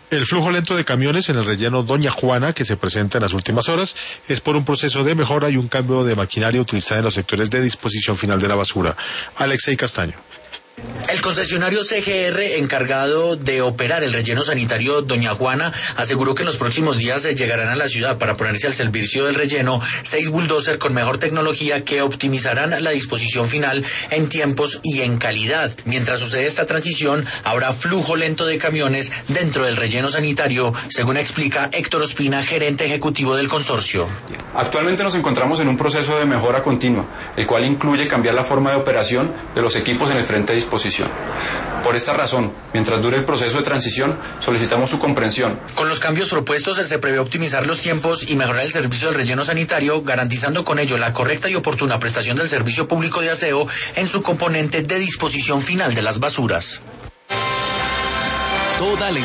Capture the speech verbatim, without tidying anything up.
El flujo lento de camiones en el relleno Doña Juana, que se presenta en las últimas horas, es por un proceso de mejora y un cambio de maquinaria utilizada en los sectores de disposición final de la basura. Alexei Castaño. El concesionario C G R, encargado de operar el relleno sanitario Doña Juana, aseguró que en los próximos días llegarán a la ciudad para ponerse al servicio del relleno seis bulldozers con mejor tecnología que optimizarán la disposición final en tiempos y en calidad. Mientras sucede esta transición, habrá flujo lento de camiones dentro del relleno sanitario, según explica Héctor Ospina, gerente ejecutivo del consorcio. Actualmente nos encontramos en un proceso de mejora continua, el cual incluye cambiar la forma de operación de los equipos en el frente de disposición. Por esta razón, mientras dure el proceso de transición, solicitamos su comprensión. Con los cambios propuestos se prevé optimizar los tiempos y mejorar el servicio del relleno sanitario, garantizando con ello la correcta y oportuna prestación del servicio público de aseo en su componente de disposición final de las basuras. Toda la